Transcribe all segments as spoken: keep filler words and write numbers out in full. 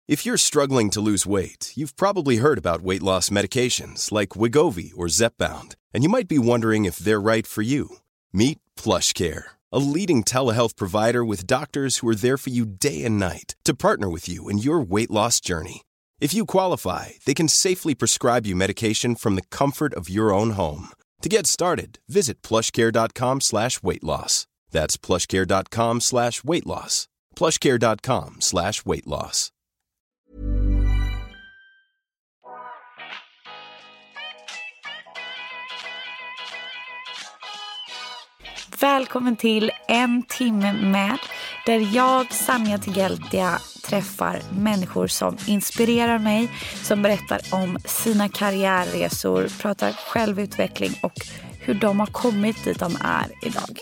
If you're struggling to lose weight, you've probably heard about weight loss medications like Wegovy or Zepbound, and you might be wondering if they're right for you. Meet PlushCare, a leading telehealth provider with doctors who are there for you day and night to partner with you in your weight loss journey. If you qualify, they can safely prescribe you medication from the comfort of your own home. To get started, visit plushcare.com slash weight loss. That's plushcare.com slash weight loss. plushcare.com slash weight loss. Välkommen till En timme med, där jag, Sanja Tegeltia, träffar människor som inspirerar mig, som berättar om sina karriärresor, pratar självutveckling och hur de har kommit dit de är idag.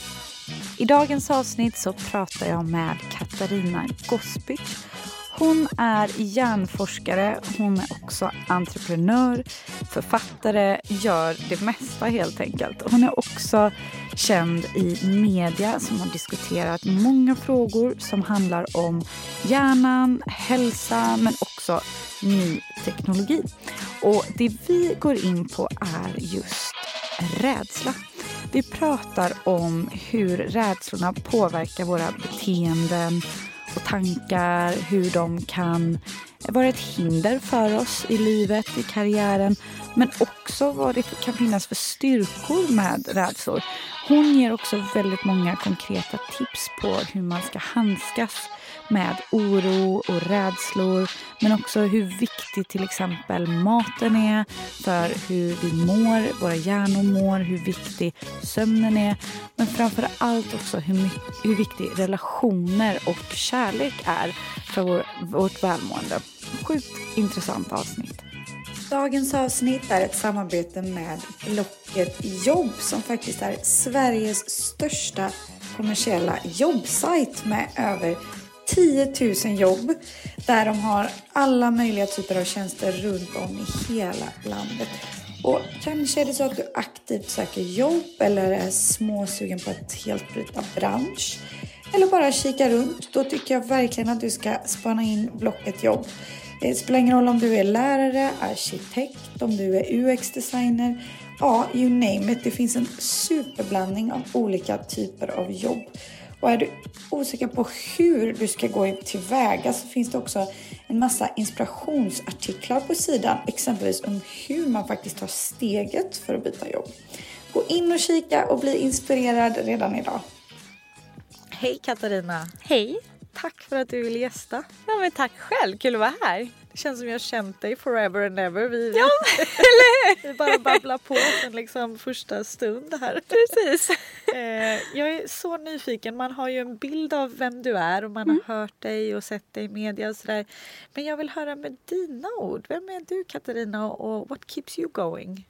I dagens avsnitt så pratar jag med Katarina Gospic. Hon är hjärnforskare, hon är också entreprenör, författare, gör det mesta helt enkelt. Hon är också känd i media som har diskuterat många frågor som handlar om hjärnan, hälsa men också ny teknologi. Och det vi går in på är just rädsla. Vi pratar om hur rädslorna påverkar våra beteenden och tankar, hur de kan vara ett hinder för oss i livet, i karriären, men också vad det kan finnas för styrkor med rädslor. Hon ger också väldigt många konkreta tips på hur man ska handskas med oro och rädslor, men också hur viktig till exempel maten är för hur vi mår, våra hjärnor mår, hur viktig sömnen är, men framför allt också hur, mycket, hur viktig relationer och kärlek är för vår, vårt välmående. Sjukt intressant avsnitt. Dagens avsnitt är ett samarbete med Blocket Jobb, som faktiskt är Sveriges största kommersiella jobbsajt med över tio tusen jobb, där de har alla möjliga typer av tjänster runt om i hela landet. Och kanske är det så att du aktivt söker jobb eller är småsugen på att helt byta bransch eller bara kika runt. Då tycker jag verkligen att du ska spana in Blocket Jobb. Det spelar ingen roll om du är lärare, arkitekt, om du är U X-designer. Ja, you name it. Det finns en superblandning av olika typer av jobb. Och är du osäker på hur du ska gå tillväga, så finns det också en massa inspirationsartiklar på sidan. Exempelvis om hur man faktiskt tar steget för att byta jobb. Gå in och kika och bli inspirerad redan idag. Hej Katarina. Hej. Tack för att du vill gästa. Ja, men tack själv, kul att vara här. Det känns som jag har känt dig forever and ever. Vi, ja, eller vi bara babblar på sen liksom första stund här. Precis. eh, jag är så nyfiken. Man har ju en bild av vem du är och man mm. har hört dig och sett dig i media och sådär. Men jag vill höra med dina ord. Vem är du, Katarina, och what keeps you going?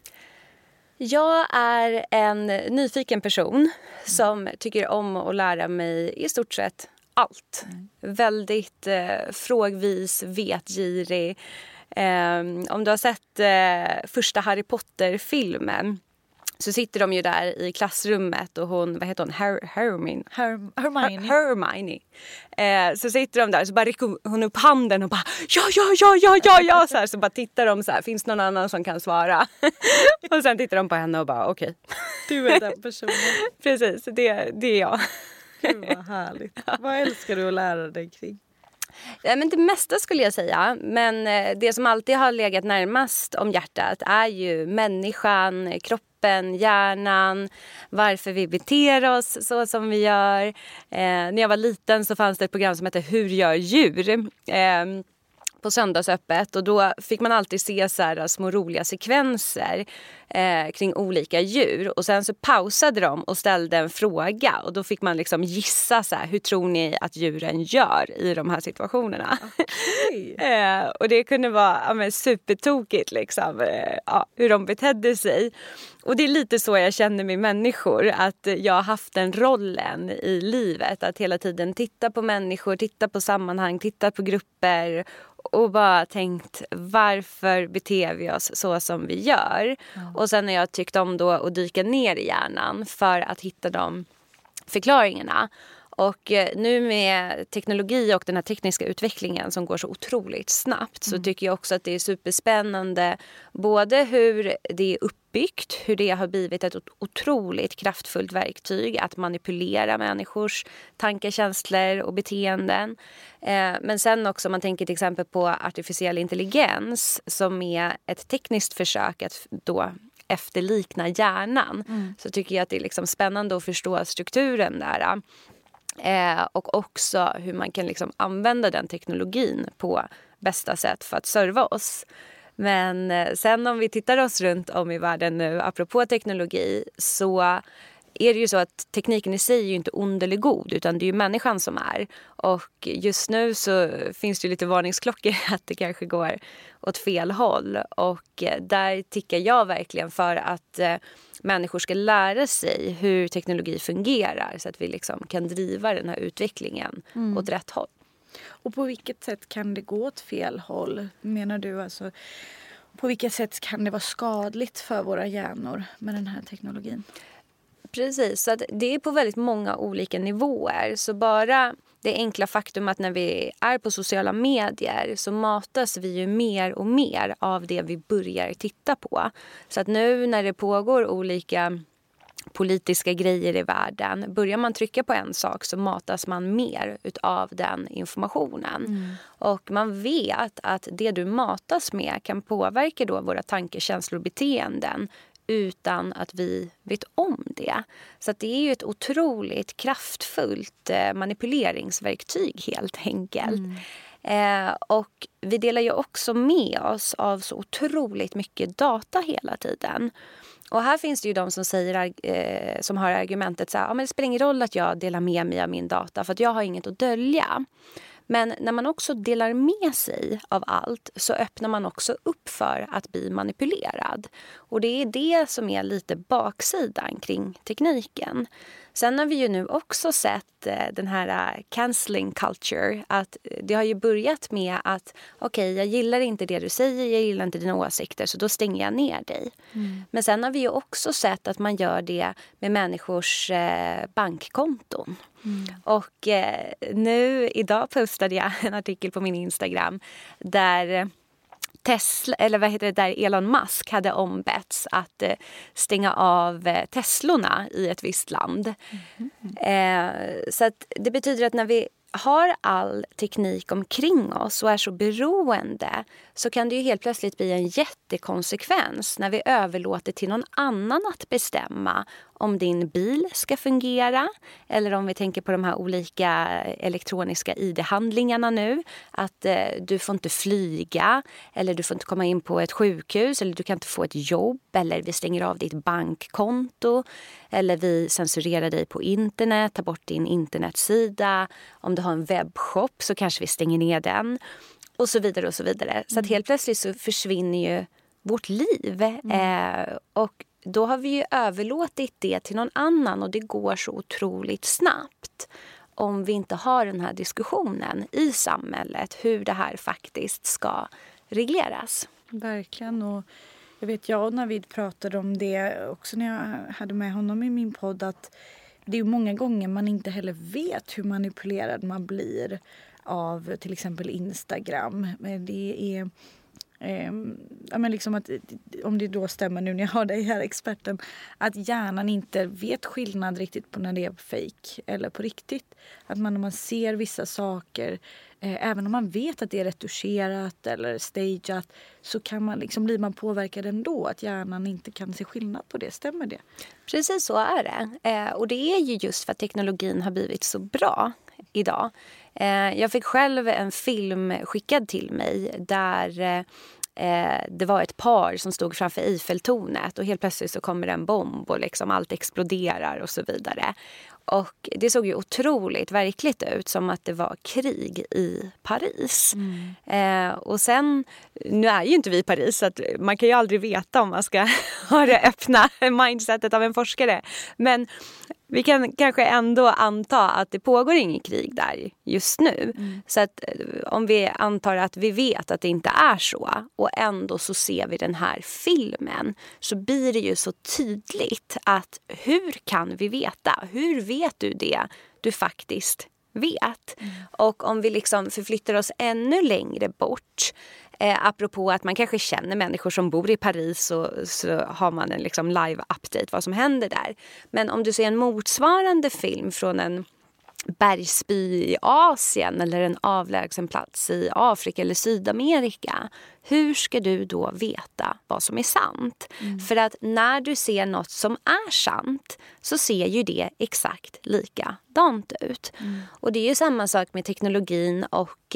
Jag är en nyfiken person mm. som tycker om att lära mig i stort sett allt. Mm. Väldigt eh, frågvis, vetgirig. Eh, om du har sett eh, första Harry Potter-filmen, så sitter de ju där i klassrummet och hon, vad heter hon? Her- Hermione. Her- Hermione. Her- Hermione. Eh, så sitter de där och så bara räcker hon upp handen och bara ja, ja, ja, ja, ja, ja. Så, här, så bara tittar de så här, finns någon annan som kan svara? Och sen tittar de på henne och bara okej. Okay. Du är den personen. Precis, det, det är jag. Gud vad härligt. Vad älskar du att lära dig kring? Ja, men det mesta skulle jag säga. Men det som alltid har legat närmast om hjärtat är ju människan, kroppen, hjärnan, varför vi beter oss så som vi gör. Eh, när jag var liten så fanns det ett program som hette Hur gör djur? Eh, på söndagsöppet, och då fick man alltid se så här små roliga sekvenser eh, kring olika djur, och sen så pausade de och ställde en fråga, och då fick man liksom gissa så här, hur tror ni att djuren gör i de här situationerna? Okay. eh, och det kunde vara ja, men supertokigt liksom, eh, ja, hur de betedde sig. Och det är lite så jag känner med människor, att jag har haft den rollen i livet, att hela tiden titta på människor, titta på sammanhang, titta på grupper och bara tänkt, varför beter vi oss så som vi gör? Mm. Och sen har jag tyckt om då att dyka ner i hjärnan för att hitta de förklaringarna. Och nu med teknologi och den här tekniska utvecklingen som går så otroligt snabbt så tycker jag också att det är superspännande både hur det är uppbyggt, hur det har blivit ett otroligt kraftfullt verktyg att manipulera människors tankar, känslor och beteenden. Eh, men sen också om man tänker till exempel på artificiell intelligens som är ett tekniskt försök att då efterlikna hjärnan mm. så tycker jag att det är liksom spännande att förstå strukturen där. Eh, och också hur man kan liksom använda den teknologin på bästa sätt för att serva oss. Men eh, sen om vi tittar oss runt om i världen nu, apropå teknologi, så är det ju så att tekniken i sig är ju inte ond eller god utan det är ju människan som är. Och just nu så finns det ju lite varningsklockor att det kanske går åt fel håll. Och eh, där tickar jag verkligen för att eh, människor ska lära sig hur teknologi fungerar så att vi liksom kan driva den här utvecklingen mm. åt rätt håll. Och på vilket sätt kan det gå åt fel håll, menar du? Alltså, på vilket sätt kan det vara skadligt för våra hjärnor med den här teknologin? Precis, så att det är på väldigt många olika nivåer. Så bara det enkla faktum att när vi är på sociala medier så matas vi ju mer och mer av det vi börjar titta på. Så att nu när det pågår olika politiska grejer i världen, börjar man trycka på en sak så matas man mer utav den informationen. Mm. Och man vet att det du matas med kan påverka då våra tankar, känslor och beteenden utan att vi vet om det. Så att det är ju ett otroligt kraftfullt manipuleringsverktyg helt enkelt. Mm. Eh, och vi delar ju också med oss av så otroligt mycket data hela tiden. Och här finns det ju de som säger eh, som har argumentet så här, ja, men det spelar ingen roll att jag delar med mig av min data för att jag har inget att dölja. Men när man också delar med sig av allt så öppnar man också upp för att bli manipulerad. Och det är det som är lite baksidan kring tekniken. Sen har vi ju nu också sett eh, den här cancelling culture. Att det har ju börjat med att okej, okay, jag gillar inte det du säger, jag gillar inte dina åsikter så då stänger jag ner dig. Mm. Men sen har vi ju också sett att man gör det med människors eh, bankkonton. Mm. Och eh, nu idag postade jag en artikel på min Instagram där Tesla, eller vad heter det, där Elon Musk hade ombetts att eh, stänga av eh, Teslorna i ett visst land. Mm. Eh, så att det betyder att när vi har all teknik omkring oss och är så beroende så kan det ju helt plötsligt bli en jättekonsekvens när vi överlåter till någon annan att bestämma om din bil ska fungera eller om vi tänker på de här olika elektroniska I D-handlingarna nu. Att eh, du får inte flyga eller du får inte komma in på ett sjukhus eller du kan inte få ett jobb eller vi stänger av ditt bankkonto eller vi censurerar dig på internet, tar bort din internetsida. Om du har en webbshop så kanske vi stänger ner den och så vidare och så vidare. Mm. Så att helt plötsligt så försvinner ju vårt liv mm. eh, och då har vi ju överlåtit det till någon annan och det går så otroligt snabbt om vi inte har den här diskussionen i samhället hur det här faktiskt ska regleras. Verkligen, och jag vet jag och Navid pratade om det också när jag hade med honom i min podd att det är många gånger man inte heller vet hur manipulerad man blir av till exempel Instagram. Men det är eh, ja, men liksom att, om det då stämmer nu när jag har dig här experten, att hjärnan inte vet skillnad riktigt på när det är fake eller på riktigt. Att man när man ser vissa saker, eh, även om man vet att det är retuscherat eller stageat, så kan man liksom, blir man påverkad ändå, att hjärnan inte kan se skillnad på det. Stämmer det? Precis så är det. Eh, och det är ju just för att teknologin har blivit så bra idag. Eh, jag fick själv en film skickad till mig där eh, det var ett par som stod framför Eiffeltornet och helt plötsligt så kommer en bomb och liksom allt exploderar och så vidare. Och det såg ju otroligt verkligt ut, som att det var krig i Paris. Mm. Eh, och sen, nu är ju inte vi i Paris så att man kan ju aldrig veta om man ska ha det öppna mindsetet av en forskare. Men vi kan kanske ändå anta att det pågår ingen krig där just nu. Mm. Så att om vi antar att vi vet att det inte är så och ändå så ser vi den här filmen, så blir det ju så tydligt att hur kan vi veta? Hur vet vet du det du faktiskt vet. Mm. Och om vi liksom förflyttar oss ännu längre bort, eh, apropå att man kanske känner människor som bor i Paris, och så har man en liksom live-update vad som händer där. Men om du ser en motsvarande film från en bergsby i Asien eller en avlägsen plats i Afrika eller Sydamerika, hur ska du då veta vad som är sant? Mm. För att när du ser något som är sant så ser ju det exakt likadant ut. Mm. Och det är ju samma sak med teknologin och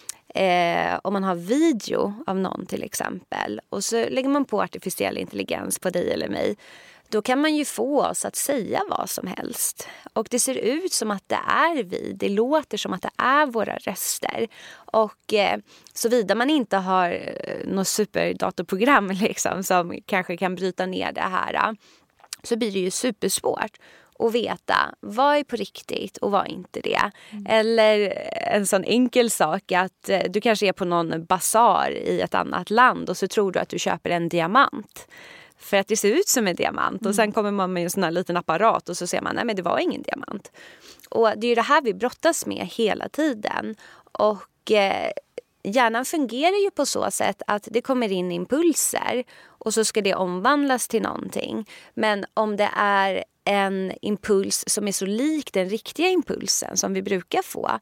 eh, om man har video av någon till exempel och så lägger man på artificiell intelligens på dig eller mig, då kan man ju få oss att säga vad som helst. Och det ser ut som att det är vi. Det låter som att det är våra röster. Och eh, såvida man inte har eh, något superdatorprogram liksom, som kanske kan bryta ner det här, så blir det ju supersvårt att veta vad är på riktigt och vad är inte det. Mm. Eller en sån enkel sak att eh, du kanske är på någon basar i ett annat land och så tror du att du köper en diamant. För att det ser ut som en diamant. Och sen kommer man med en sån här liten apparat och så ser man, nej men det var ingen diamant. Och det är ju det här vi brottas med hela tiden. Och eh, hjärnan fungerar ju på så sätt att det kommer in impulser. Och så ska det omvandlas till någonting. Men om det är en impuls som är så lik den riktiga impulsen som vi brukar få,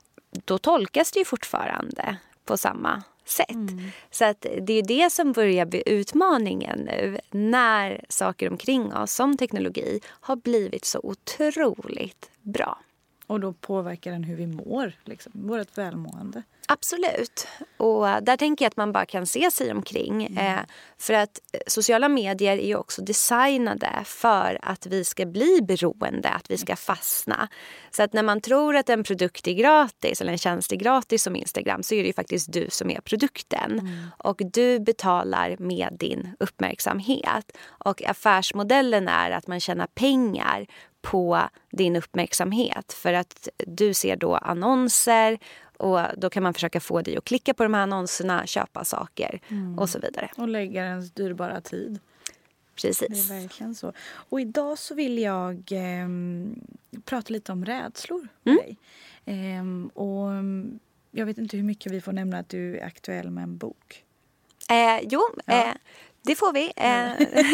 då tolkas det ju fortfarande på samma sätt. Mm. Så att det är det som börjar bli utmaningen nu när saker omkring oss som teknologi har blivit så otroligt bra. Och då påverkar den hur vi mår, liksom, vårt välmående. Absolut. Och där tänker jag att man bara kan se sig omkring. Mm. Eh, för att sociala medier är ju också designade för att vi ska bli beroende, att vi ska fastna. Så att när man tror att en produkt är gratis eller en tjänst är gratis som Instagram, så är det ju faktiskt du som är produkten. Mm. Och du betalar med din uppmärksamhet. Och affärsmodellen är att man tjänar pengar på din uppmärksamhet. För att du ser då annonser och då kan man försöka få dig att klicka på de här annonserna, köpa saker mm. och så vidare. Och lägga ens dyrbara tid. Precis. Det är verkligen så. Och idag så vill jag eh, prata lite om rädslor med mm. dig. Eh, och jag vet inte hur mycket vi får nämna att du är aktuell med en bok. Eh, jo, ja. eh, det får vi. Eh,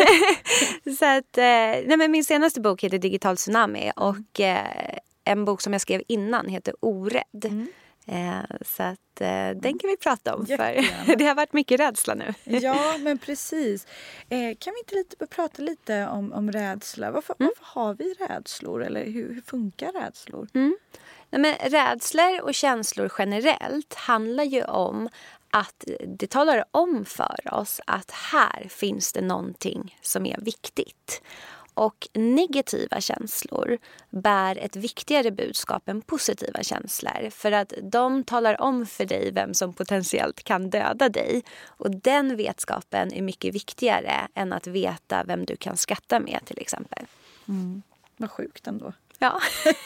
så att, eh, nej men min senaste bok heter Digital Tsunami och eh, en bok som jag skrev innan heter Orädd. Mm. Eh, så att eh, den kan vi prata om Jättegärna. För det har varit mycket rädsla nu. Ja, men precis. Eh, kan vi inte lite prata lite om, om rädsla? Varför, mm. varför har vi rädslor eller hur, hur funkar rädslor? Mm. Nej, men rädslor och känslor generellt handlar ju om att det talar om för oss att här finns det någonting som är viktigt. Och negativa känslor bär ett viktigare budskap än positiva känslor. För att de talar om för dig vem som potentiellt kan döda dig. Och den vetskapen är mycket viktigare än att veta vem du kan skratta med till exempel. Mm. Vad sjukt ändå. Ja,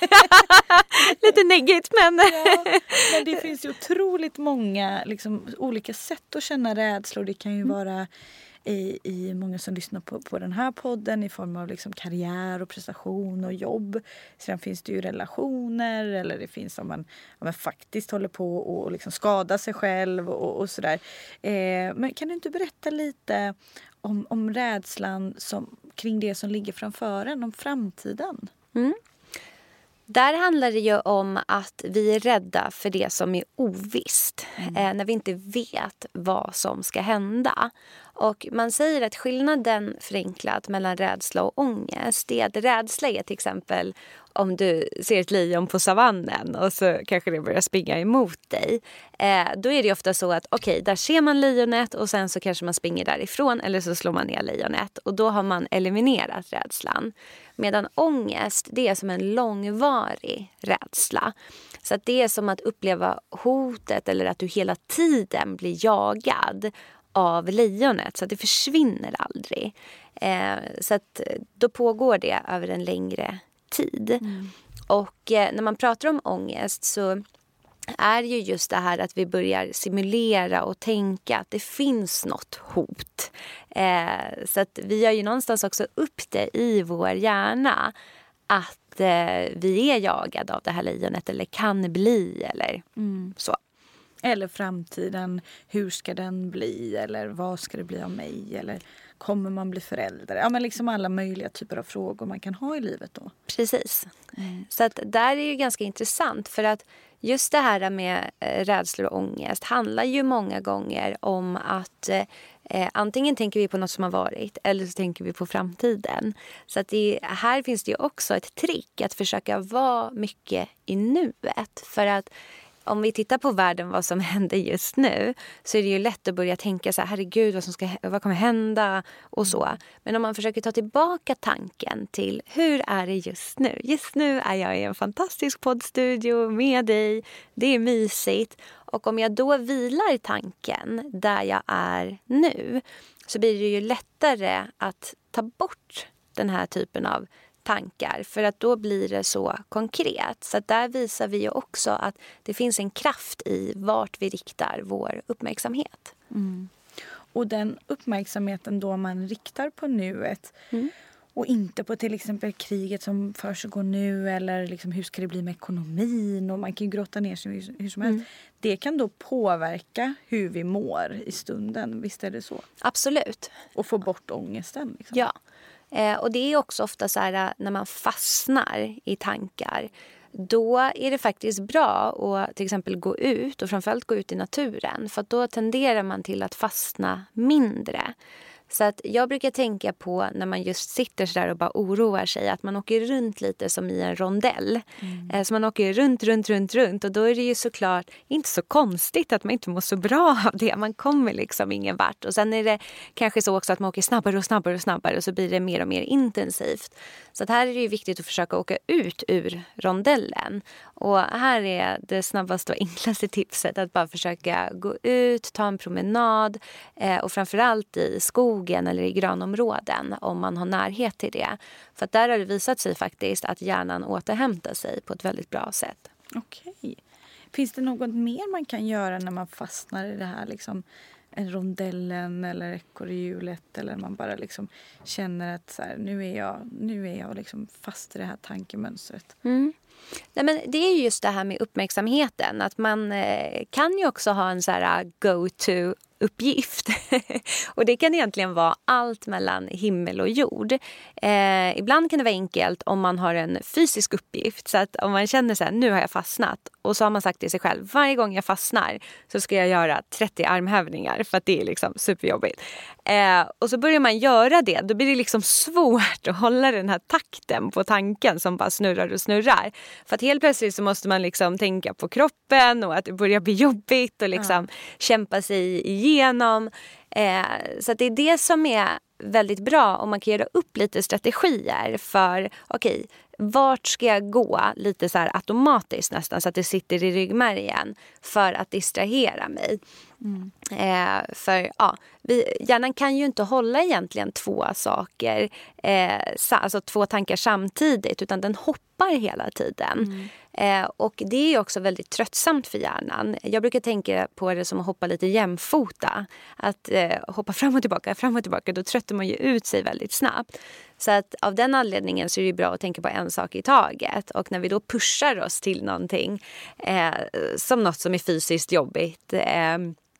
lite neggigt men... ja, men det finns ju otroligt många liksom, olika sätt att känna rädslor. Det kan ju mm. vara i, i många som lyssnar på, på den här podden i form av liksom, karriär och prestation och jobb. Sen finns det ju relationer eller det finns om man, om man faktiskt håller på och liksom skada sig själv och, och sådär. Eh, men kan du inte berätta lite om, om rädslan som, kring det som ligger framför en, om framtiden? Mm. Där handlar det ju om att vi är rädda för det som är ovisst. Mm. Eh, när vi inte vet vad som ska hända. Och man säger att skillnaden förenklat mellan rädsla och ångest är att rädsla är till exempel om du ser ett lejon på savannen och så kanske det börjar springa emot dig. Eh, då är det ofta så att okej, okay, där ser man lejonet och sen så kanske man springer därifrån eller så slår man ner lejonet. Och då har man eliminerat rädslan. Medan ångest, det är som en långvarig rädsla. Så att det är som att uppleva hotet eller att du hela tiden blir jagad av lejonet så att det försvinner aldrig. Eh, så att då pågår det över en längre tid. Mm. Och eh, när man pratar om ångest så är ju just det här att vi börjar simulera och tänka att det finns något hot. Eh, så att vi har ju någonstans också upp det i vår hjärna att att eh, vi är jagade av det här lejonet eller kan bli eller mm. så. Eller framtiden, hur ska den bli eller vad ska det bli av mig eller kommer man bli förälder? Ja, men liksom alla möjliga typer av frågor man kan ha i livet då. Precis. Mm. Så att där är ju ganska intressant för att just det här med eh, rädslor och ångest handlar ju många gånger om att eh, antingen tänker vi på något som har varit eller så tänker vi på framtiden. Så att det, här finns det ju också ett trick att försöka vara mycket i nuet. För att om vi tittar på världen, vad som händer just nu, så är det ju lätt att börja tänka så här, herregud, vad, som ska, vad kommer hända och så. Men om man försöker ta tillbaka tanken till hur är det just nu? Just nu är jag i en fantastisk poddstudio med dig, det är mysigt. Och om jag då vilar tanken där jag är nu så blir det ju lättare att ta bort den här typen av tankar, för att då blir det så konkret. Så att där visar vi ju också att det finns en kraft i vart vi riktar vår uppmärksamhet. Mm. Och den uppmärksamheten då man riktar på nuet mm. och inte på till exempel kriget som försiggår nu eller liksom hur ska det bli med ekonomin och man kan ju grotta ner sig hur, hur som helst. Mm. Det kan då påverka hur vi mår i stunden, visst är det så? Absolut. Och få bort ångesten. Liksom. Ja. Eh, och det är också ofta så här när man fastnar i tankar. Då är det faktiskt bra att till exempel gå ut och framförallt gå ut i naturen. För att då tenderar man till att fastna mindre. Så att jag brukar tänka på när man just sitter så där och bara oroar sig att man åker runt lite som i en rondell. Mm. Så man åker runt, runt, runt, runt och då är det ju såklart inte så konstigt att man inte mår så bra av det. Man kommer liksom ingen vart. Och sen är det kanske så också att man åker snabbare och snabbare och snabbare och så blir det mer och mer intensivt. Så att här är det ju viktigt att försöka åka ut ur rondellen. Och här är det snabbaste och enklaste tipset att bara försöka gå ut, ta en promenad eh, och framförallt i skogen eller i granområden om man har närhet till det. För att där har det visat sig faktiskt att hjärnan återhämtar sig på ett väldigt bra sätt. Okej. Finns det något mer man kan göra när man fastnar i det här liksom en rondellen eller ekorrhjulet eller man bara liksom känner att så här, nu är jag, nu är jag liksom fast i det här tankemönstret? Mm. Nej, men det är just det här med uppmärksamheten. Att man eh, kan ju också ha en så här go-to uppgift. Och det kan egentligen vara allt mellan himmel och jord. Eh, ibland kan det vara enkelt om man har en fysisk uppgift. Så att om man känner så här, nu har jag fastnat. Och så har man sagt till sig själv, varje gång jag fastnar så ska jag göra trettio armhävningar. För att det är liksom superjobbigt. Eh, och så börjar man göra det. Då blir det liksom svårt att hålla den här takten på tanken som bara snurrar och snurrar. För att helt plötsligt så måste man liksom tänka på kroppen och att det börjar bli jobbigt och liksom mm. kämpa sig igenom. Eh, så att det är det som är väldigt bra om man kan göra upp lite strategier för okej, okay, vart ska jag gå lite så här automatiskt nästan så att det sitter i ryggmärgen för att distrahera mig. Mm. Eh, för ja, vi, hjärnan kan ju inte hålla egentligen två saker, eh, sa, alltså två tankar samtidigt utan den hoppar hela tiden. Mm. Eh, och det är ju också väldigt tröttsamt för hjärnan. Jag brukar tänka på det som att hoppa lite jämfota. Att eh, hoppa fram och tillbaka, fram och tillbaka, då tröttar man ju ut sig väldigt snabbt. Så att av den anledningen så är det bra att tänka på en sak i taget. Och när vi då pushar oss till någonting eh, som något som är fysiskt jobbigt, eh,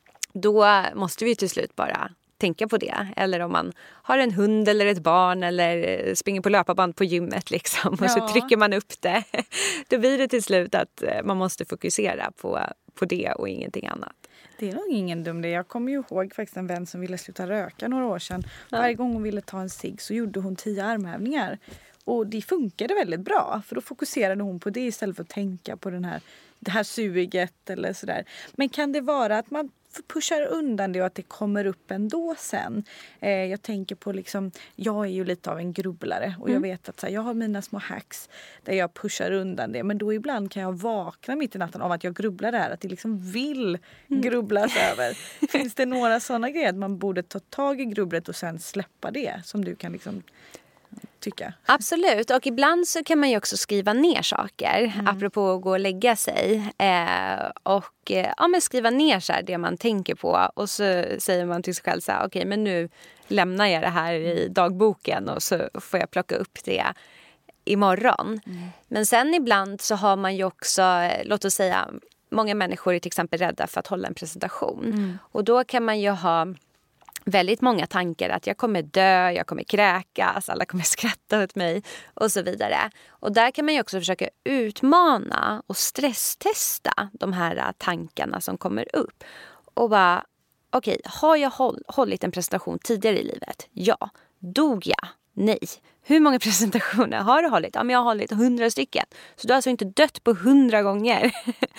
då måste vi till slut bara tänka på det. Eller om man har en hund eller ett barn eller springer på löparband på gymmet liksom, och ja. så trycker man upp det. Då blir det till slut att man måste fokusera på, på det och ingenting annat. Det är nog ingen dum det. Jag kommer ju ihåg faktiskt en vän som ville sluta röka några år sedan. Ja. Varje gång hon ville ta en cigg så gjorde hon tio armhävningar. Och det funkade väldigt bra. För då fokuserade hon på det istället för att tänka på den här, det här suget eller sådär. Men kan det vara att man pushar undan det och att det kommer upp ändå sen. Eh, jag tänker på liksom, jag är ju lite av en grubblare och mm. jag vet att så här, jag har mina små hacks där jag pushar undan det. Men då ibland kan jag vakna mitt i natten av att jag grubblar där, att det liksom vill mm. grubblas över. Finns det några sådana grejer att man borde ta tag i grubblet och sen släppa det som du kan liksom tycka? Absolut, och ibland så kan man ju också skriva ner saker mm. apropå att gå och lägga sig eh, och eh, ja, men skriva ner så här det man tänker på och så säger man till sig själv så här, okej, men nu lämnar jag det här i dagboken och så får jag plocka upp det imorgon. Mm. Men sen ibland så har man ju också, låt oss säga, många människor är till exempel rädda för att hålla en presentation. Mm. Och då kan man ju ha väldigt många tankar att jag kommer dö, jag kommer kräkas, alla kommer skratta åt mig och så vidare. Och där kan man ju också försöka utmana och stresstesta de här tankarna som kommer upp. Och bara, okej, okay, har jag håll, hållit en presentation tidigare i livet? Ja. Dog jag? Nej. Hur många presentationer har du hållit? Ja, men jag har hållit hundra stycken. Så du har alltså inte dött på hundra gånger.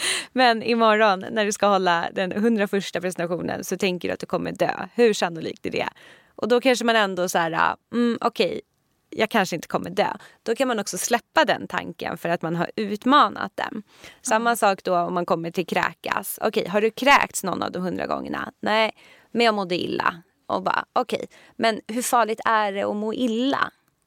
Men imorgon när du ska hålla den hundraförsta presentationen så tänker du att du kommer dö. Hur sannolikt är det? Och då kanske man ändå så här, mm, okej, okay, jag kanske inte kommer dö. Då kan man också släppa den tanken för att man har utmanat den. Samma mm. sak då om man kommer till kräkas. Okej, okay, har du kräkts någon av de hundra gångerna? Nej, men jag mådde illa. Och bara, okej, okay, men hur farligt är det att må illa?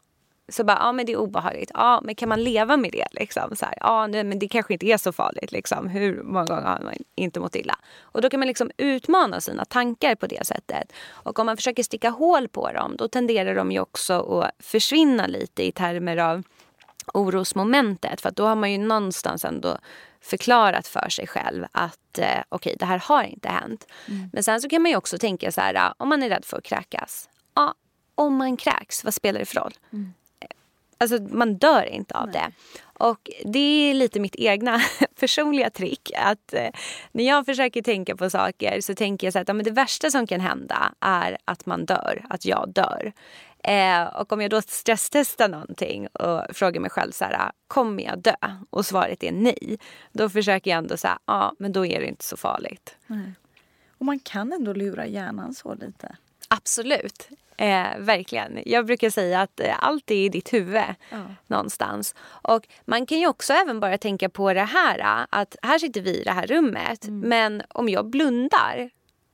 Så bara, ja men det är obehagligt. Ja, men kan man leva med det liksom? Så här, ja, nej, men det kanske inte är så farligt liksom. Hur många gånger har man inte mått illa? Och då kan man liksom utmana sina tankar på det sättet. Och om man försöker sticka hål på dem, då tenderar de ju också att försvinna lite i termer av orosmomentet. För att då har man ju någonstans ändå förklarat för sig själv att eh, okej, okay, det här har inte hänt. Mm. Men sen så kan man ju också tänka så här, om man är rädd för att kräkas. Ja, om man kräks, vad spelar det för roll? Mm. Alltså man dör inte av Nej. det. Och det är lite mitt egna personliga trick. Att eh, när jag försöker tänka på saker så tänker jag så att ja, men det värsta som kan hända är att man dör. Att jag dör. Eh, och om jag då stresstestar någonting och frågar mig själv så här, kommer jag dö? Och svaret är nej. Då försöker jag ändå säga, ja men då är det inte så farligt. Nej. Och man kan ändå lura hjärnan så lite. Absolut. Eh, verkligen. Jag brukar säga att eh, allt är i ditt huvud ja. någonstans. Och man kan ju också även bara tänka på det här. Att här sitter vi i det här rummet. Mm. Men om jag blundar,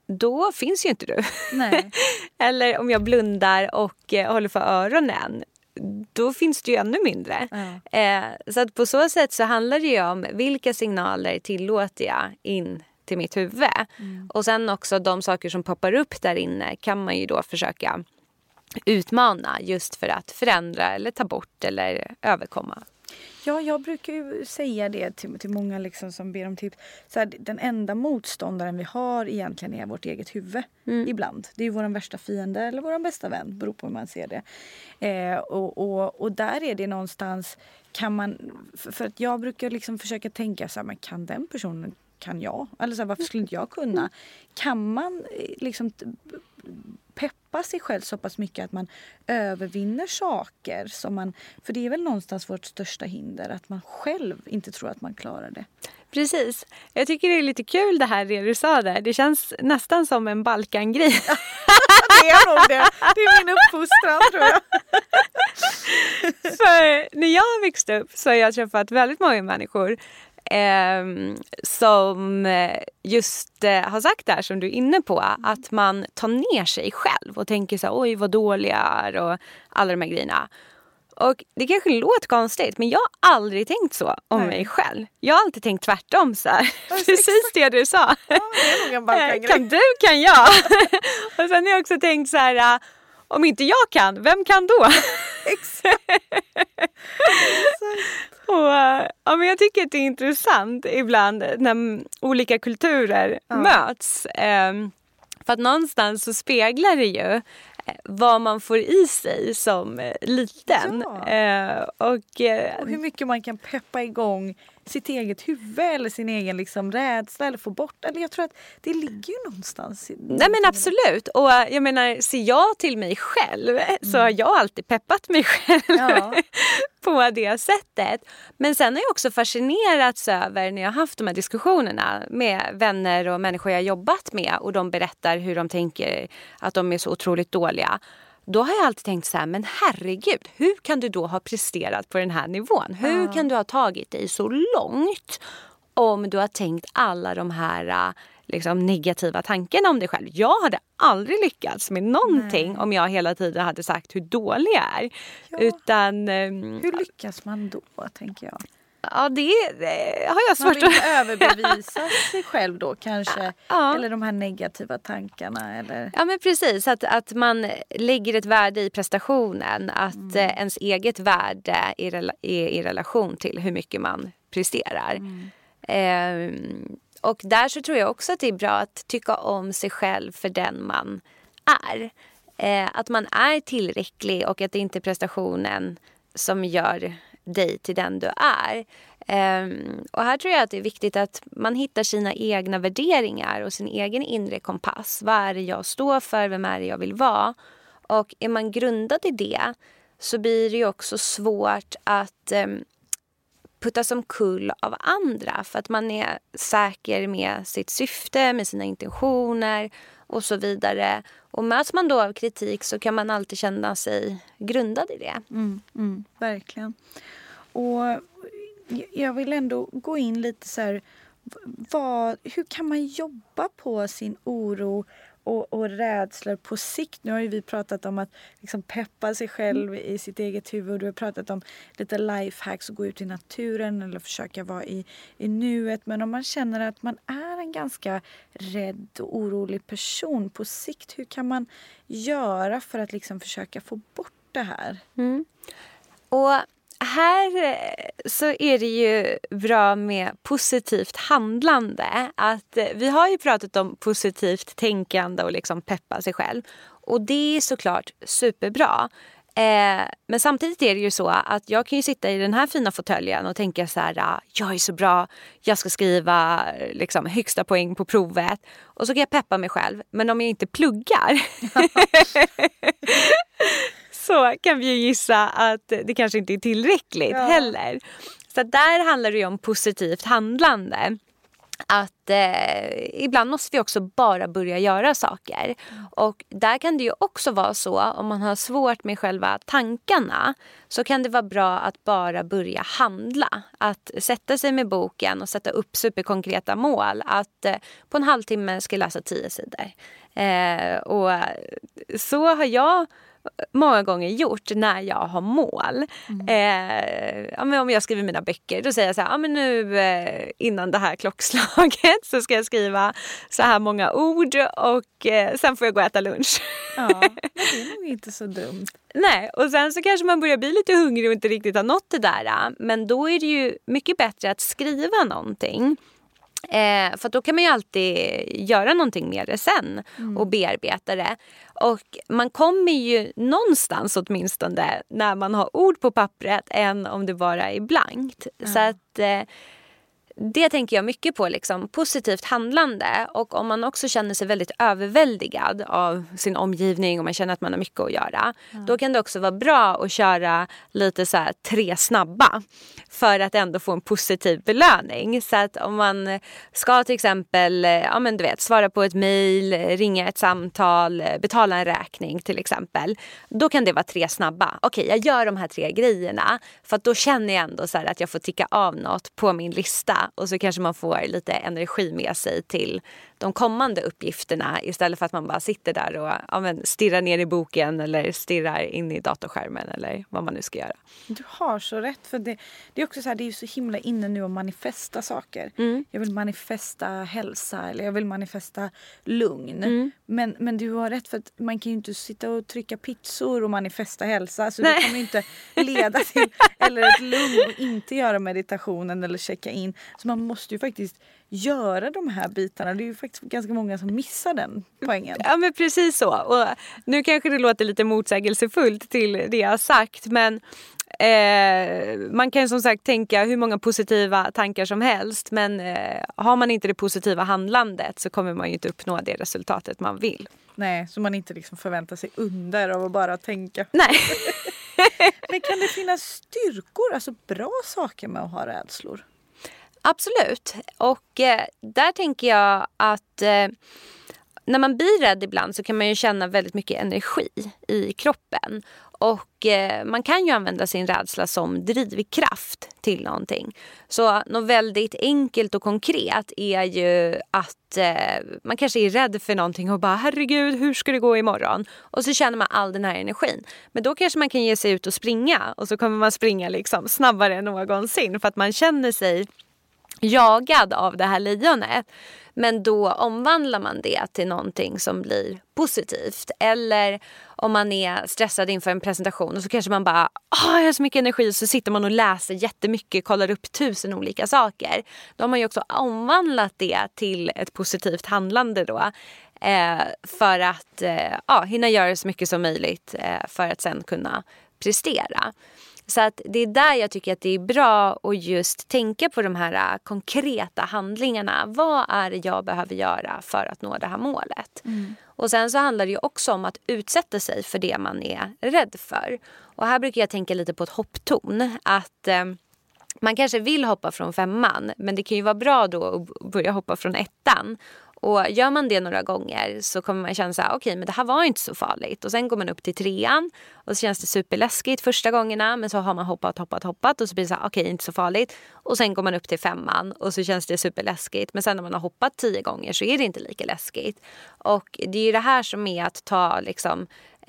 då finns ju inte du. Nej. Eller om jag blundar och eh, håller för öronen, då finns det ju ännu mindre. Ja. Eh, så att på så sätt så handlar det ju om vilka signaler tillåter jag in till mitt huvud. Mm. Och sen också de saker som poppar upp där inne kan man ju då försöka utmana just för att förändra eller ta bort eller överkomma. Ja, jag brukar ju säga det till, till många liksom som ber om tips. Så här, den enda motståndaren vi har egentligen är vårt eget huvud mm. ibland. Det är ju vår värsta fiende eller vår bästa vän, beror på hur man ser det. Eh, och, och, och där är det någonstans, kan man, för, för att jag brukar liksom försöka tänka så här, men kan den personen, kan jag? Eller så här, varför skulle inte jag kunna? Kan man liksom peppa sig själv så pass mycket att man övervinner saker som man, för det är väl någonstans vårt största hinder, att man själv inte tror att man klarar det. Precis. Jag tycker det är lite kul det här det du sa där. Det känns nästan som en Balkan-grej. Det är nog det. Det är min uppfostran, tror jag. För när jag har växt upp så har jag träffat väldigt många människor Eh, som just eh, har sagt det här som du är inne på, att man tar ner sig själv och tänker så här, oj vad dålig jag är och alla de här grejerna. Och det kanske låter konstigt, men jag har aldrig tänkt så om Nej. mig själv. Jag har alltid tänkt tvärtom så här. Precis det du sa. Ja, det är nog en Balkan-grej. Kan du, kan jag. Och sen har jag också tänkt så här, om inte jag kan, vem kan då? Exakt. Och, ja, men jag tycker att det är intressant ibland när olika kulturer ja. möts. Eh, för att någonstans så speglar det ju vad man får i sig som liten. Ja. Eh, och, eh, och hur mycket man kan peppa igång sitt eget huvud eller sin egen liksom rädsla eller få bort. Eller jag tror att det ligger ju någonstans. I, Nej men absolut. Och jag menar, ser jag till mig själv mm. så har jag alltid peppat mig själv ja. på det sättet. Men sen har jag också fascinerats över när jag har haft de här diskussionerna med vänner och människor jag jobbat med och de berättar hur de tänker att de är så otroligt dåliga. Då har jag alltid tänkt så här, men herregud, hur kan du då ha presterat på den här nivån? Hur ja. kan du ha tagit dig så långt om du har tänkt alla de här liksom, negativa tankarna om dig själv? Jag hade aldrig lyckats med någonting Nej. om jag hela tiden hade sagt hur dålig jag är. Ja. Utan, hur lyckas man då, tänker jag? Ja, det, det har jag svårt man vill att... överbevisa sig själv då kanske. Ja. Eller de här negativa tankarna. Eller... Ja, men precis. Att, att man lägger ett värde i prestationen. Att mm. eh, ens eget värde är, rela- är i relation till hur mycket man presterar. Mm. Eh, och där så tror jag också att det är bra att tycka om sig själv för den man är. Eh, att man är tillräcklig och att det inte är prestationen som gör dig till den du är. Um, och här tror jag att det är viktigt att man hittar sina egna värderingar och sin egen inre kompass. Vad är det jag står för? Vem är det jag vill vara? Och är man grundad i det så blir det ju också svårt att um, puttas omkull av andra. För att man är säker med sitt syfte, med sina intentioner och så vidare. Och möts man då av kritik så kan man alltid känna sig grundad i det. Mm, mm, verkligen. Och jag vill ändå gå in lite så här, vad, hur kan man jobba på sin oro och, och rädslor på sikt? Nu har ju vi pratat om att liksom peppa sig själv i sitt eget huvud. Du har pratat om lite lifehacks och gå ut i naturen eller försöka vara i, i nuet. Men om man känner att man är en ganska rädd och orolig person på sikt, hur kan man göra för att liksom försöka få bort det här? Mm. Och här så är det ju bra med positivt handlande. Att vi har ju pratat om positivt tänkande och liksom peppa sig själv. Och det är såklart superbra. Eh, men samtidigt är det ju så att jag kan ju sitta i den här fina fåtöljen och tänka så här: jag är så bra, jag ska skriva liksom högsta poäng på provet. Och så kan jag peppa mig själv. Men om jag inte pluggar... så kan vi ju gissa att det kanske inte är tillräckligt ja. heller. Så där handlar det ju om positivt handlande. Att eh, ibland måste vi också bara börja göra saker. Mm. Och där kan det ju också vara så, om man har svårt med själva tankarna, så kan det vara bra att bara börja handla. Att sätta sig med boken och sätta upp superkonkreta mål. Att eh, på en halvtimme ska jag läsa tio sidor. Eh, och så har jag många gånger gjort när jag har mål. Mm. Eh, ja, men om jag skriver mina böcker, då säger jag så här: ja, men nu eh, innan det här klockslaget så ska jag skriva så här många ord och eh, sen får jag gå och äta lunch. Ja, men det är nog inte så dumt. Nej, och sen så kanske man börjar bli lite hungrig och inte riktigt har nått det där. Men då är det ju mycket bättre att skriva någonting. Eh, för då kan man ju alltid göra någonting med det sen mm. och bearbeta det. Och man kommer ju någonstans åtminstone när man har ord på pappret än om det bara är blankt. Mm. Så att eh, det tänker jag mycket på, liksom positivt handlande. Och om man också känner sig väldigt överväldigad av sin omgivning och man känner att man har mycket att göra, mm. då kan det också vara bra att köra lite så här tre snabba för att ändå få en positiv belöning. Så att om man ska till exempel ja, men du vet, svara på ett mejl, ringa ett samtal, betala en räkning till exempel, då kan det vara tre snabba. Okej, jag gör de här tre grejerna för att då känner jag ändå så här att jag får ticka av något på min lista. Och så kanske man får lite energi med sig till de kommande uppgifterna istället för att man bara sitter där och ja, men, stirrar ner i boken eller stirrar in i datorskärmen eller vad man nu ska göra. Du har så rätt, för det, det är också så här, det är ju så himla inne nu att manifesta saker. Mm. Jag vill manifesta hälsa eller jag vill manifesta lugn. Mm. Men, men du har rätt, för att man kan ju inte sitta och trycka pizzor och manifesta hälsa. Så Nej. Det kommer ju inte leda till eller ett lugn och inte göra meditationen eller checka in. Så man måste ju faktiskt göra de här bitarna. Det är ju faktiskt ganska många som missar den poängen. Ja, men precis så. Och nu kanske det låter lite motsägelsefullt till det jag har sagt, men eh, man kan som sagt tänka hur många positiva tankar som helst, men eh, har man inte det positiva handlandet så kommer man ju inte uppnå det resultatet man vill. Nej, så man inte liksom förväntar sig under av att bara tänka. Nej. Men kan det finnas styrkor, alltså bra saker med att ha rädslor? Absolut. Och eh, där tänker jag att eh, när man blir rädd ibland så kan man ju känna väldigt mycket energi i kroppen. Och eh, man kan ju använda sin rädsla som drivkraft till någonting. Så något väldigt enkelt och konkret är ju att eh, man kanske är rädd för någonting och bara herregud, hur ska det gå imorgon? Och så känner man all den här energin. Men då kanske man kan ge sig ut och springa och så kommer man springa liksom snabbare än någonsin för att man känner sig jagad av det här lejonet. Men då omvandlar man det till någonting som blir positivt. Eller om man är stressad inför en presentation och så kanske man bara, ah, jag har så mycket energi, så sitter man och läser jättemycket, kollar upp tusen olika saker. Då har man ju också omvandlat det till ett positivt handlande då. Eh, för att eh, ja, hinna göra så mycket som möjligt eh, för att sen kunna prestera. Så att det är där jag tycker att det är bra att just tänka på de här konkreta handlingarna. Vad är det jag behöver göra för att nå det här målet? Mm. Och sen så handlar det ju också om att utsätta sig för det man är rädd för. Och här brukar jag tänka lite på ett hopptorn. Att eh, man kanske vill hoppa från femman, men det kan ju vara bra då att börja hoppa från ettan. Och gör man det några gånger så kommer man känna så här, okej, okay, men det här var inte så farligt. Och sen går man upp till trean och så känns det superläskigt första gångerna. Men så har man hoppat, hoppat, hoppat och så blir det så här, okej, okay, inte så farligt. Och sen går man upp till femman och så känns det superläskigt. Men sen när man har hoppat tio gånger så är det inte lika läskigt. Och det är ju det här som är att ta liksom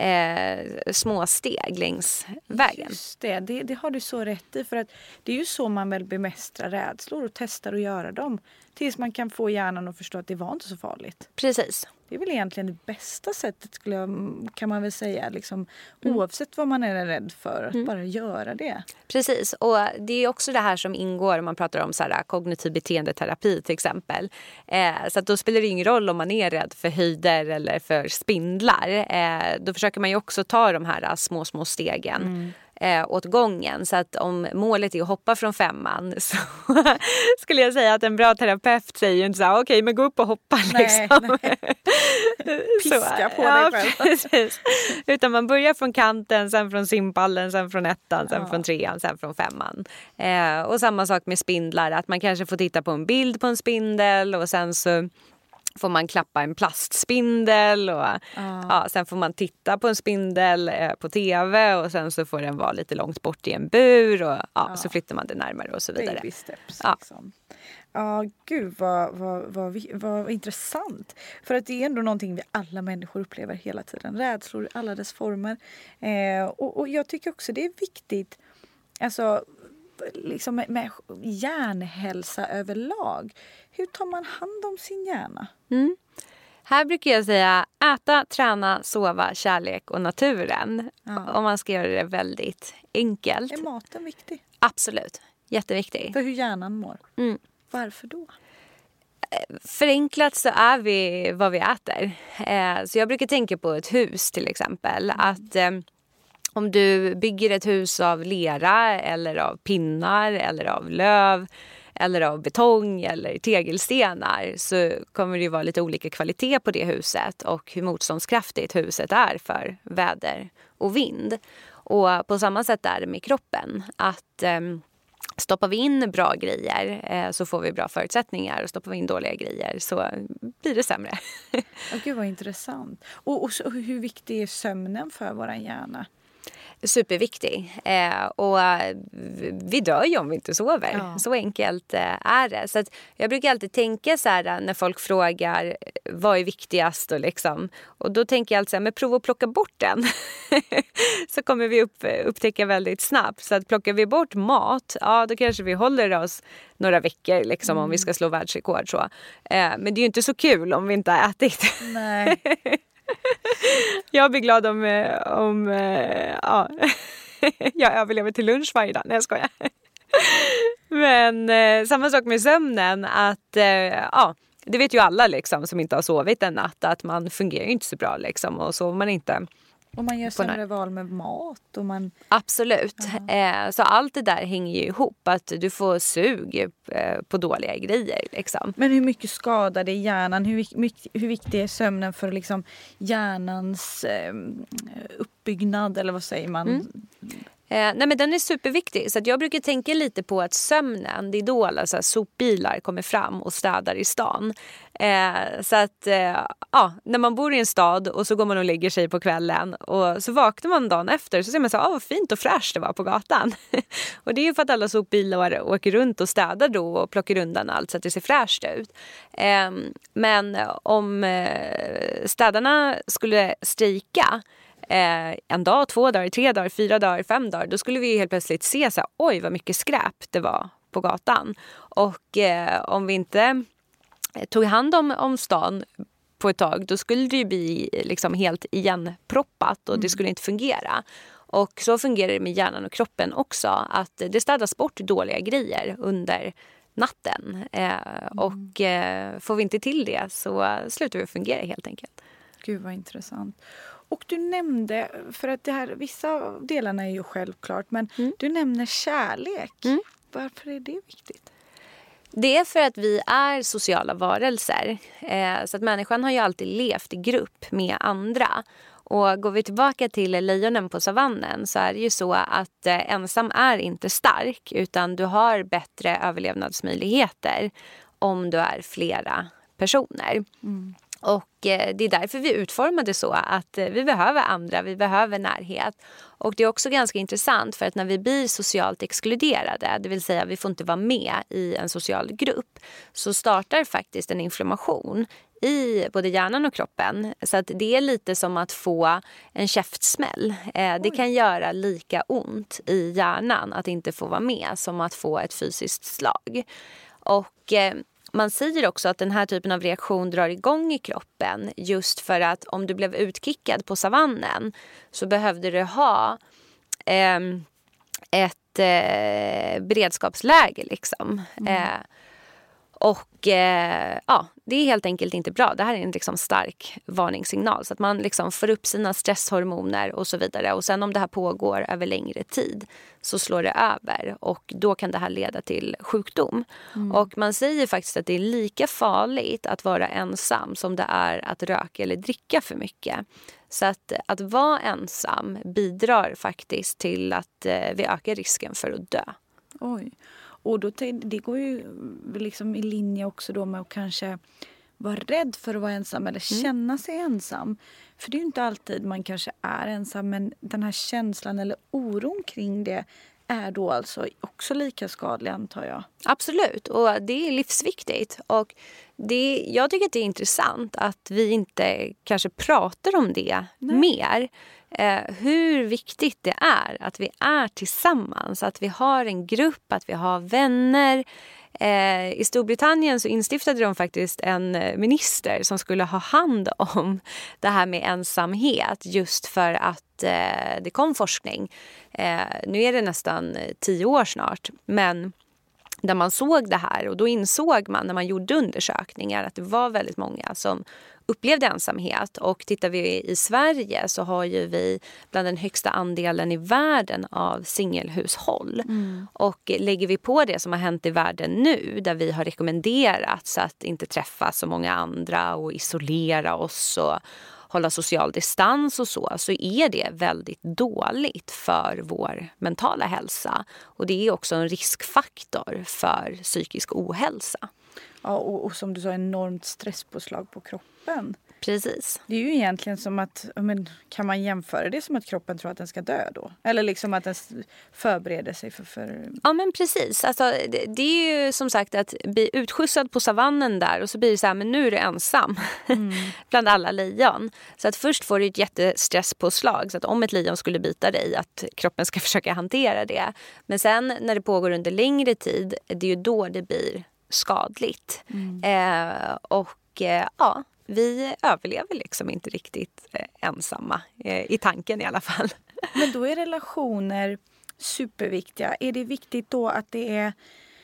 eh, små steg längs vägen. Just det, det, det har du så rätt i. För att det är ju så man väl bemästrar rädslor och testar att göra dem. Tills man kan få hjärnan att förstå att det var inte så farligt. Precis. Det är väl egentligen det bästa sättet, skulle jag, kan man väl säga. Liksom, mm. Oavsett vad man är rädd för, att mm. bara göra det. Precis, och det är också det här som ingår om man pratar om så här, kognitiv beteendeterapi till exempel. Eh, så att då spelar det ingen roll om man är rädd för höjder eller för spindlar. Eh, då försöker man ju också ta de här små, små stegen. Mm. Eh, åt gången. Så att om målet är att hoppa från femman så skulle jag säga att en bra terapeut säger ju inte så här, okej, okay, men gå upp och hoppa liksom. Nej, nej. Piska på ja, dig själv. Precis. Utan man börjar från kanten, sen från simpallen, sen från ettan, sen ja. från trean, sen från femman. Eh, och samma sak med spindlar, att man kanske får titta på en bild på en spindel och sen så får man klappa en plastspindel och ah. ja, sen får man titta på en spindel eh, på tv och sen så får den vara lite långt bort i en bur och ja, ah. så flyttar man det närmare och så vidare. Baby steps ja. liksom. Ja, gud vad, vad, vad, vad intressant. För att det är ändå någonting vi alla människor upplever hela tiden. Rädslor i alla dess former. Eh, och, och jag tycker också det är viktigt, alltså liksom med, med hjärnhälsa överlag. Hur tar man hand om sin hjärna? Mm. Här brukar jag säga äta, träna, sova, kärlek och naturen. Ja. Om man ska göra det väldigt enkelt. Är maten viktig? Absolut, jätteviktig. För hur hjärnan mår? Mm. Varför då? Förenklat så är vi vad vi äter. Så jag brukar tänka på ett hus till exempel. Mm. Att om du bygger ett hus av lera eller av pinnar eller av löv eller av betong eller tegelstenar så kommer det ju vara lite olika kvalitet på det huset och hur motståndskraftigt huset är för väder och vind. Och på samma sätt är det med kroppen. Att eh, stoppar vi in bra grejer eh, så får vi bra förutsättningar och stoppar vi in dåliga grejer så blir det sämre. Oh, gud vad intressant. Och, och så, hur viktig är sömnen för vår hjärna? Superviktig. Eh, och vi dör ju om vi inte sover. Ja. Så enkelt eh, är det. Så att jag brukar alltid tänka så här när folk frågar vad är viktigast och liksom. Och då tänker jag alltid så här, men prova att plocka bort den. Så kommer vi upp, upptäcka väldigt snabbt. Så att plockar vi bort mat, ja då kanske vi håller oss några veckor liksom mm. om vi ska slå världsrekord så. Eh, men det är ju inte så kul om vi inte har ätit. Nej. Jag blir glad om, om ja, jag överlever till lunch varje dag. Nej, jag skojar. Men eh, samma sak med sömnen. Att, eh, ja, det vet ju alla liksom, som inte har sovit en natt. Att man fungerar ju inte så bra. Liksom, och sover man inte... Och man gör sämre val med mat. Och man... Absolut. Eh, så allt det där hänger ju ihop. Att du får sug eh, på dåliga grejer. Liksom. Men hur mycket skadar det i hjärnan? Hur, mycket, hur viktig är sömnen för liksom, hjärnans eh, uppbyggnad? Eller vad säger man? Mm. Eh, nej men den är superviktig. Så att jag brukar tänka lite på att sömnen, det är då alla så här sopbilar kommer fram och städar i stan. Eh, så att eh, ja, när man bor i en stad och så går man och lägger sig på kvällen och så vaknar man dagen efter så ser man så här, ah, vad fint och fräscht det var på gatan. Och det är ju för att alla sopbilar åker runt och städar då och plockar undan allt så att det ser fräscht ut. Eh, men om eh, städarna skulle strejka Eh, en dag, två dagar, tre dagar, fyra dagar, fem dagar, då skulle vi helt plötsligt se så här, oj vad mycket skräp det var på gatan. Och eh, om vi inte tog hand om, om stan på ett tag, då skulle det ju bli liksom helt igenproppat och det skulle inte fungera. Och så fungerar det med hjärnan och kroppen också, att det städas bort dåliga grejer under natten. Eh, mm. Och eh, får vi inte till det så slutar vi fungera helt enkelt. Gud vad intressant. Och du nämnde, för att det här, vissa av delarna är ju självklart, men mm. du nämner kärlek. Mm. Varför är det viktigt? Det är för att vi är sociala varelser. Eh, så att människan har ju alltid levt i grupp med andra. Och går vi tillbaka till lejonen på savannen så är det ju så att eh, ensam är inte stark, utan du har bättre överlevnadsmöjligheter om du är flera personer. Mm. Och det är därför vi utformade så att vi behöver andra, vi behöver närhet. Och det är också ganska intressant för att när vi blir socialt exkluderade, det vill säga vi får inte vara med i en social grupp, så startar faktiskt en inflammation i både hjärnan och kroppen. Så att det är lite som att få en käftsmäll. Det kan göra lika ont i hjärnan att inte få vara med som att få ett fysiskt slag. Och man säger också att den här typen av reaktion drar igång i kroppen just för att om du blev utkickad på savannen så behövde du ha eh, ett eh, beredskapsläge liksom. Mm. Eh, och eh, ja, det är helt enkelt inte bra. Det här är en liksom stark varningssignal så att man liksom får upp sina stresshormoner och så vidare. Och sen om det här pågår över längre tid så slår det över och då kan det här leda till sjukdom. Mm. Och man säger faktiskt att det är lika farligt att vara ensam som det är att röka eller dricka för mycket. Så att, att vara ensam bidrar faktiskt till att eh, vi ökar risken för att dö. Oj. Och då, det går ju liksom i linje också då med att kanske vara rädd för att vara ensam eller känna mm. sig ensam. För det är ju inte alltid man kanske är ensam, men den här känslan eller oron kring det är då alltså också lika skadlig, antar jag. Absolut, och det är livsviktigt. Och det, jag tycker att det är intressant att vi inte kanske pratar om det Nej. mer. Eh, hur viktigt det är att vi är tillsammans, att vi har en grupp, att vi har vänner. Eh, I Storbritannien så instiftade de faktiskt en minister som skulle ha hand om det här med ensamhet just för att eh, det kom forskning. Eh, nu är det nästan tio år snart, men där man såg det här och då insåg man när man gjorde undersökningar att det var väldigt många som upplevde ensamhet. Och tittar vi i Sverige så har ju vi bland den högsta andelen i världen av singelhushåll. Mm. Och lägger vi på det som har hänt i världen nu, där vi har rekommenderats att inte träffa så många andra och isolera oss och hålla social distans och så, så är det väldigt dåligt för vår mentala hälsa. Och det är också en riskfaktor för psykisk ohälsa. Ja, och, och som du sa, enormt stresspåslag på kroppen. Precis. Det är ju egentligen som att, men, kan man jämföra det som att kroppen tror att den ska dö då? Eller liksom att den förbereder sig för... för... Ja, men precis. Alltså, det, det är ju som sagt att bli utskjutsad på savannen där och så blir det så här, men nu är du ensam mm. bland alla lejon. Så att först får du ett jättestresspåslag så att om ett lejon skulle bita dig att kroppen ska försöka hantera det. Men sen när det pågår under längre tid, det är ju då det blir skadligt. Mm. Eh, och eh, ja... Vi överlever liksom inte riktigt eh, ensamma, eh, i tanken i alla fall. Men då är relationer superviktiga. Är det viktigt då att det är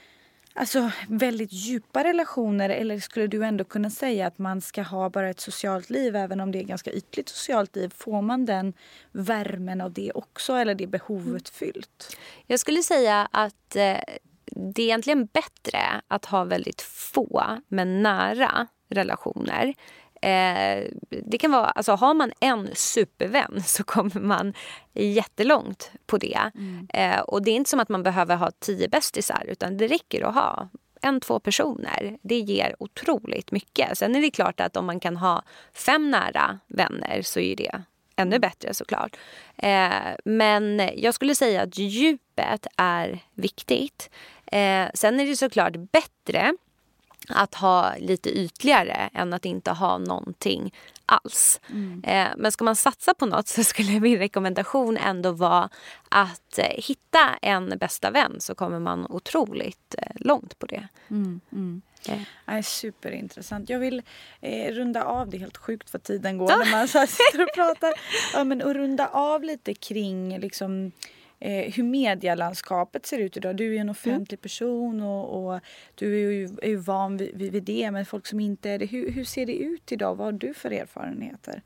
alltså, väldigt djupa relationer, eller skulle du ändå kunna säga att man ska ha bara ett socialt liv även om det är ganska ytligt socialt liv? Får man den värmen av det också, eller det behovet fyllt? Jag skulle säga att eh, det är egentligen bättre att ha väldigt få men nära relationer Eh, det kan vara, alltså har man en supervän så kommer man jättelångt på det. Mm. Eh, och det är inte som att man behöver ha tio bästisar, utan det räcker att ha en, två personer. Det ger otroligt mycket. Sen är det klart att om man kan ha fem nära vänner så är det ännu bättre såklart. Eh, men jag skulle säga att djupet är viktigt. Eh, sen är det såklart bättre att ha lite ytligare än att inte ha någonting alls. Mm. Eh, men ska man satsa på något så skulle min rekommendation ändå vara att eh, hitta en bästa vän, så kommer man otroligt eh, långt på det. Mm, mm. Eh. Ja, superintressant. Jag vill eh, runda av, det är helt sjukt för tiden går när man så här sitter och pratar. Ja, men och runda av lite kring liksom Eh, hur medielandskapet ser ut idag. Du är ju en offentlig mm. person och, och du är ju, är ju van vid, vid, vid det, men folk som inte är det. Hur, hur ser det ut idag? Vad har du för erfarenheter?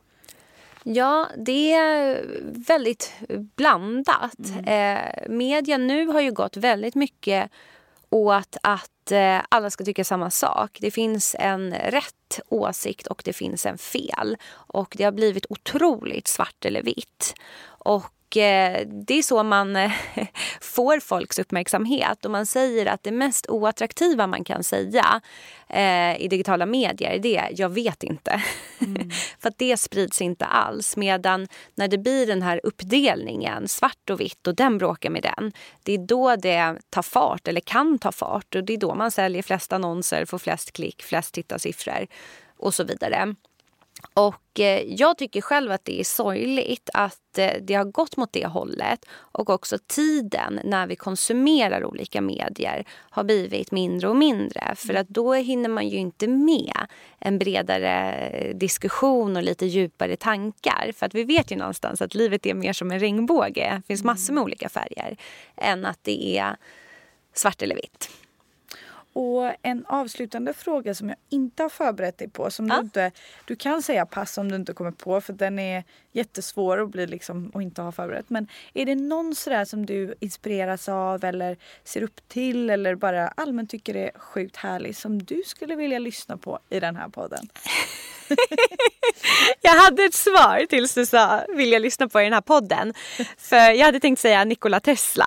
Ja, det är väldigt blandat. Mm. Eh, media nu har ju gått väldigt mycket åt att eh, alla ska tycka samma sak. Det finns en rätt åsikt och det finns en fel. Och det har blivit otroligt svart eller vitt. Och det är så man får folks uppmärksamhet. Och man säger att det mest oattraktiva man kan säga eh, i digitala medier är det, jag vet inte. Mm. För att det sprids inte alls. Medan när det blir den här uppdelningen, svart och vitt, och den bråkar med den, det är då det tar fart eller kan ta fart. Och det är då man säljer flest annonser, får flest klick, flest tittarsiffror och så vidare. Och eh, jag tycker själv att det är sorgligt att eh, det har gått mot det hållet, och också tiden när vi konsumerar olika medier har blivit mindre och mindre, för att då hinner man ju inte med en bredare diskussion och lite djupare tankar, för att vi vet ju någonstans att livet är mer som en regnbåge, det finns massor med olika färger, än att det är svart eller vitt. Och en avslutande fråga som jag inte har förberett dig på, som ja. du inte, du kan säga pass om du inte kommer på, för den är jättesvår att bli liksom och inte ha förberett. Men är det någon sådär som du inspireras av eller ser upp till eller bara allmänt tycker är sjukt härlig som du skulle vilja lyssna på i den här podden? Jag hade ett svar tills du sa vill jag lyssna på i den här podden. För jag hade tänkt säga Nikola Tesla.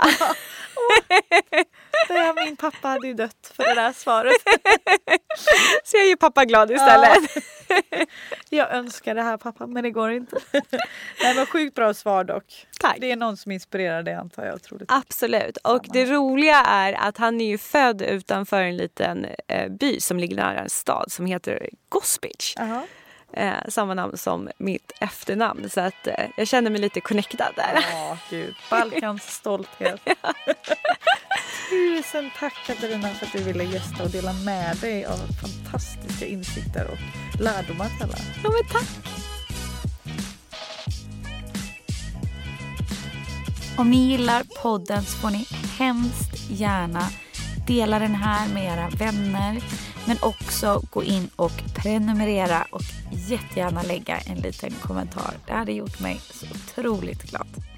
Det är min pappa hade ju dött för det där svaret. Så jag är ju pappa glad istället. Ja. Jag önskar det här pappa, men det går inte. Nej, men sjukt bra svar dock. Tack. Det är någon som inspirerar det, antar jag. Otroligt. Absolut. Och det roliga är att han är ju född utanför en liten eh, by som ligger nära en stad som heter Gospic. Uh-huh. Eh, samma namn som mitt efternamn. Så att eh, jag känner mig lite connectad där. Ja, gud. Balkans stolthet. Ja. Tusen tack Katarina för att du ville gästa och dela med dig av fantastiska insikter och lärdomar till alla. Ja, men tack. Om ni gillar podden så får ni hemskt gärna dela den här med era vänner. Men också gå in och prenumerera och jättegärna lägga en liten kommentar. Det hade gjort mig så otroligt glad.